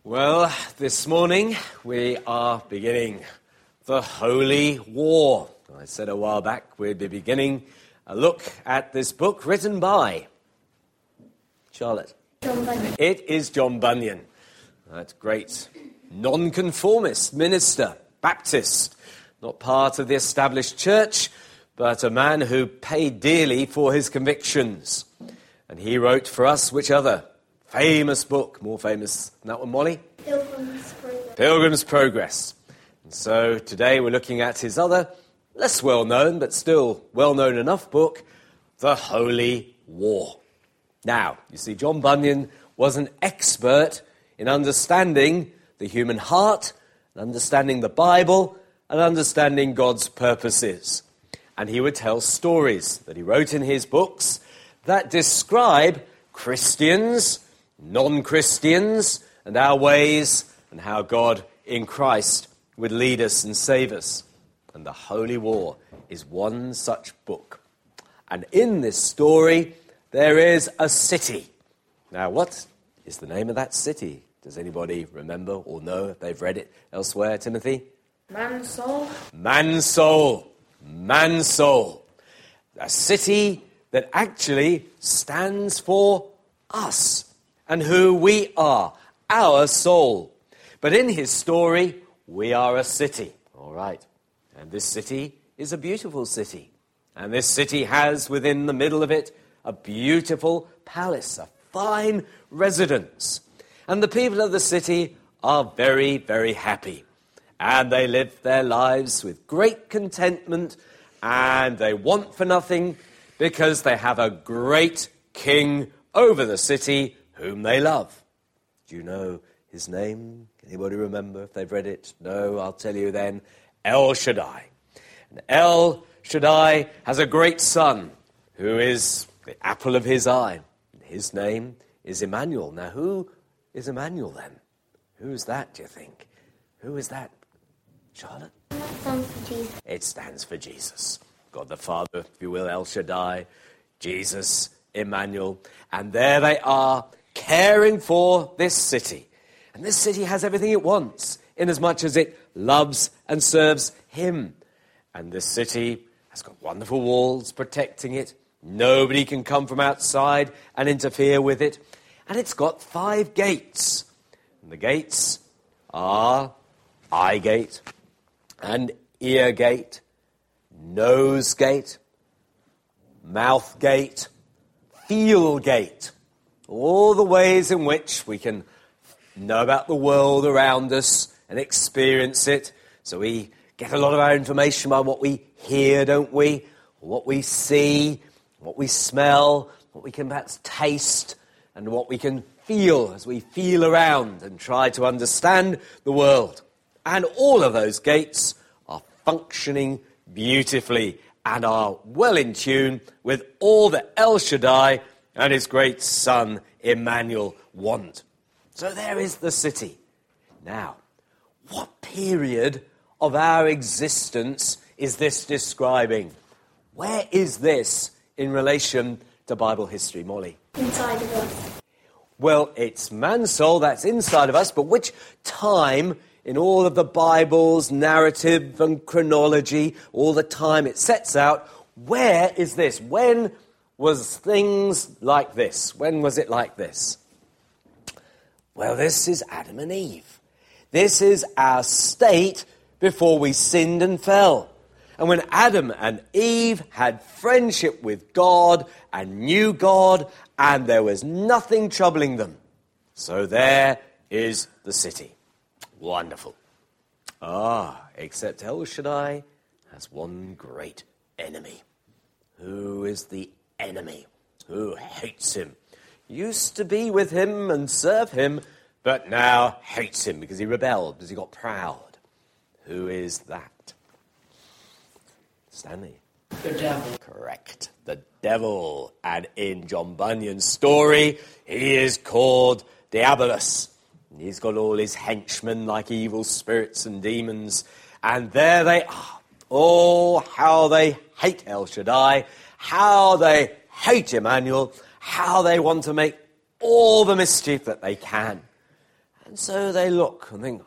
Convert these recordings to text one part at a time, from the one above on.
Well, this morning we are beginning the Holy War. I said a while back we'd be beginning a look at this book written by Charlotte. John Bunyan. It is John Bunyan, that great nonconformist minister, Baptist, not part of the established church, but a man who paid dearly for his convictions. And he wrote for us which other famous book, more famous than that one, Molly? Pilgrim's Progress. Pilgrim's Progress. And so today we're looking at his other, less well-known, but still well-known enough book, The Holy War. Now, you see, John Bunyan was an expert in understanding the human heart, and understanding the Bible, and understanding God's purposes. And he would tell stories that he wrote in his books that describe Christians, non-Christians, and our ways, and how God in Christ would lead us and save us. And the Holy War is one such book. And in this story, there is a city. Now, what is the name of that city? Does anybody remember or know if they've read it elsewhere, Timothy? Mansoul. Mansoul. Mansoul. A city that actually stands for us and who we are, our soul. But in his story, we are a city. All right. And this city is a beautiful city. And this city has within the middle of it a beautiful palace, a fine residence. And the people of the city are very, very happy. And they live their lives with great contentment, and they want for nothing because they have a great king over the city whom they love. Do you know his name? Anybody remember if they've read it? No, I'll tell you then. El Shaddai. And El Shaddai has a great son who is the apple of his eye. His name is Emmanuel. Now, who is Emmanuel then? Who's that, do you think? Who is that? Charlotte? That stands for Jesus. It stands for Jesus. God the Father, if you will, El Shaddai, Jesus, Emmanuel. And there they are, caring for this city. And this city has everything it wants, inasmuch as it loves and serves him. And this city has got wonderful walls protecting it. Nobody can come from outside and interfere with it. And it's got 5 gates. And the gates are eye gate and ear gate, nose gate, mouth gate, feel gate. All the ways in which we can know about the world around us and experience it. So we get a lot of our information by what we hear, don't we? What we see, what we smell, what we can perhaps taste, and what we can feel as we feel around and try to understand the world. And all of those gates are functioning beautifully and are well in tune with all that El Shaddai and his great son Emmanuel want. So there is the city. Now, what period of our existence is this describing? Where is this in relation to Bible history, Molly? Inside of us. Well, it's Mansoul, that's inside of us, but which time in all of the Bible's narrative and chronology, all the time it sets out, where is this? When was things like this? When was it like this? Well, this is Adam and Eve. This is our state before we sinned and fell. And when Adam and Eve had friendship with God and knew God, and there was nothing troubling them. So there is the city. Wonderful. Except El Shaddai has one great enemy. Who is the enemy? Who hates him? Used to be with him and serve him, but now hates him because he rebelled, because he got proud. Who is that? Stanley. The devil. Correct. The devil. And in John Bunyan's story, he is called Diabolus. He's got all his henchmen like evil spirits and demons. And there they are. Oh, how they hate El Shaddai. How they hate Emmanuel. How they want to make all the mischief that they can. And so they look and think,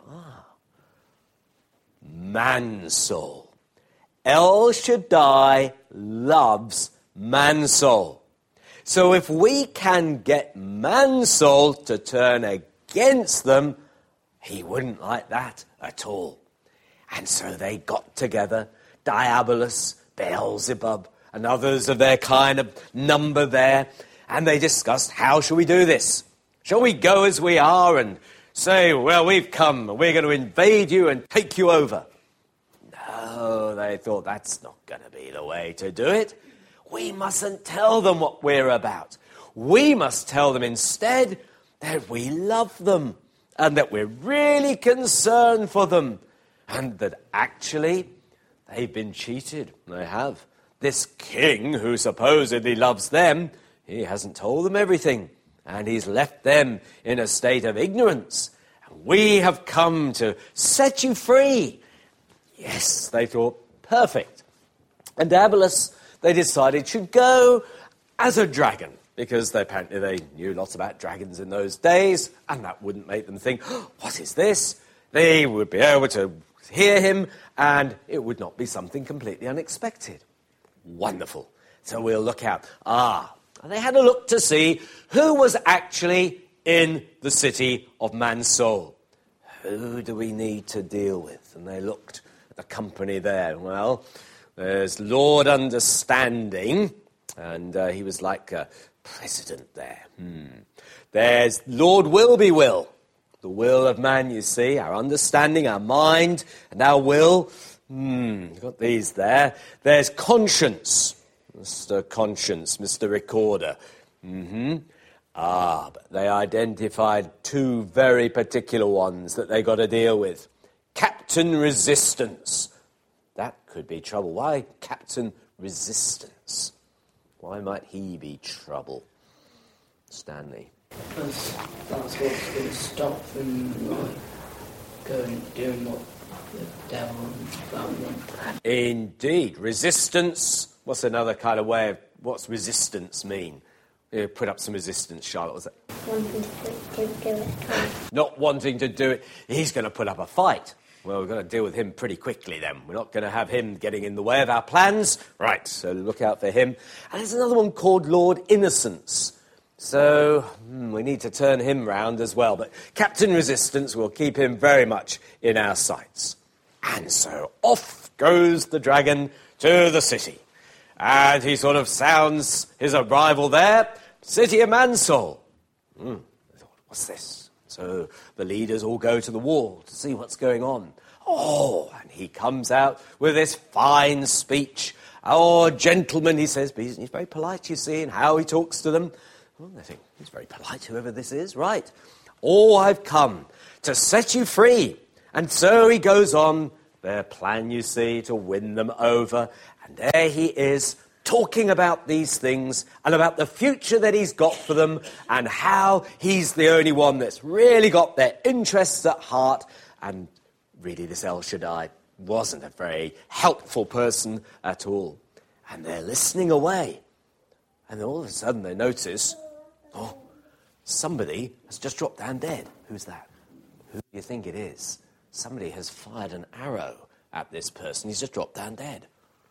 man's soul. El Shaddai loves man's soul. So if we can get man's soul to turn against them, he wouldn't like that at all. And so they got together, Diabolus, Beelzebub, and others of their kind of number there, and they discussed, how shall we do this? Shall we go as we are and say, well, we've come, we're going to invade you and take you over? No, they thought, that's not going to be the way to do it. We mustn't tell them what we're about. We must tell them instead that we love them and that we're really concerned for them and that actually they've been cheated. They have. This king who supposedly loves them, he hasn't told them everything and he's left them in a state of ignorance. And we have come to set you free. Yes, they thought, perfect. And Diabolus, they decided, should go as a dragon, because apparently they knew lots about dragons in those days, and that wouldn't make them think, what is this? They would be able to hear him, and it would not be something completely unexpected. Wonderful. So we'll look out. And they had a look to see who was actually in the city of man's soul. Who do we need to deal with? And they looked at the company there. Well, there's Lord Understanding, and he was like a president there. There's Lord Will-be-will, the will of man, you see, our understanding, our mind, and our will. You've got these there. There's Conscience, Mr. Conscience, Mr. Recorder. But they identified two very particular ones that they got to deal with. Captain Resistance. That could be trouble. Why Captain Resistance? Why might he be trouble? Stanley. Because that's what's going to stop them, doing what the devil and that want. Indeed. Resistance. What's another kind of way of, what's resistance mean? You put up some resistance, Charlotte. What's that? Wanting to do it. Not wanting to do it. He's going to put up a fight. Well, we've got to deal with him pretty quickly then. We're not going to have him getting in the way of our plans. Right, so look out for him. And there's another one called Lord Innocence. So we need to turn him round as well. But Captain Resistance, will keep him very much in our sights. And so off goes the dragon to the city. And he sort of sounds his arrival there. City of Man's Soul. I thought, what's this? So the leaders all go to the wall to see what's going on. And he comes out with this fine speech. Gentlemen, he says, he's very polite, you see, in how he talks to them. They think, he's very polite, whoever this is. Right. I've come to set you free. And so he goes on, their plan, you see, to win them over. And there he is, talking about these things and about the future that he's got for them and how he's the only one that's really got their interests at heart. And really, this El Shaddai wasn't a very helpful person at all. And they're listening away. And then all of a sudden they notice, somebody has just dropped down dead. Who's that? Who do you think it is? Somebody has fired an arrow at this person. He's just dropped down dead.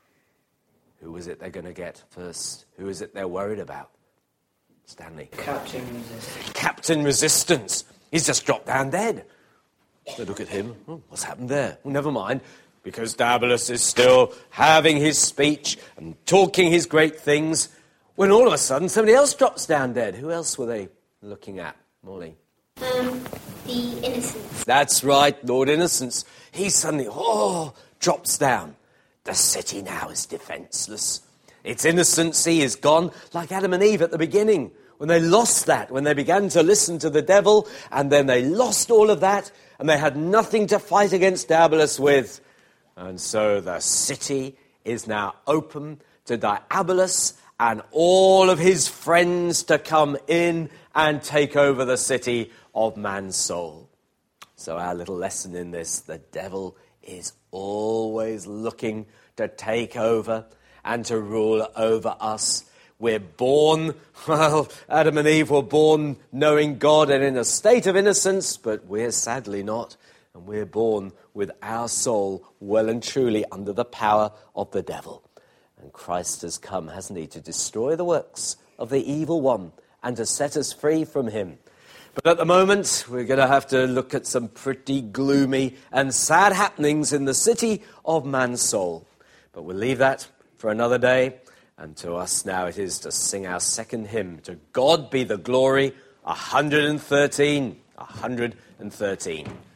Who is it they're going to get first? Who is it they're worried about? Stanley. Captain Resistance. Captain Resistance. He's just dropped down dead. They look at him. What's happened there? Well, never mind. Because Diabolus is still having his speech and talking his great things, when all of a sudden somebody else drops down dead. Who else were they looking at, Molly? The Innocence. That's right, Lord Innocence. He suddenly, drops down. The city now is defenceless. Its innocency is gone, like Adam and Eve at the beginning, when they lost that, when they began to listen to the devil, and then they lost all of that, and they had nothing to fight against Diabolus with. And so the city is now open to Diabolus and all of his friends to come in and take over the city of man's soul. So our little lesson in this, the devil is always looking to take over and to rule over us. We're born, well, Adam and Eve were born knowing God and in a state of innocence, but we're sadly not. And we're born with our soul well and truly under the power of the devil. And Christ has come, hasn't he, to destroy the works of the evil one and to set us free from him. But at the moment, we're going to have to look at some pretty gloomy and sad happenings in the city of man's soul. But we'll leave that for another day. And to us now it is to sing our second hymn, To God Be the Glory, 113.